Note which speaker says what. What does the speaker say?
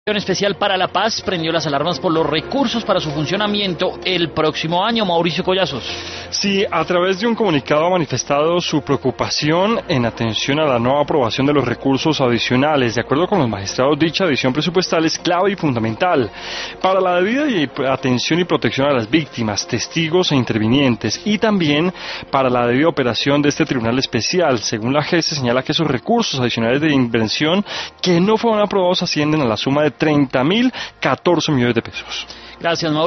Speaker 1: Especial para la Paz prendió las alarmas por los recursos para su funcionamiento el próximo año. Mauricio Collazos.
Speaker 2: Sí, a través de un comunicado ha manifestado su preocupación en atención a la nueva aprobación de los recursos adicionales. De acuerdo con los magistrados, dicha adición presupuestal es clave y fundamental para la debida atención y protección a las víctimas, testigos e intervinientes, y también para la debida operación de este tribunal especial. Según la JES, se señala que esos recursos adicionales de inversión que no fueron aprobados ascienden a la suma de 30.014 millones de pesos.
Speaker 1: Gracias, Mauricio.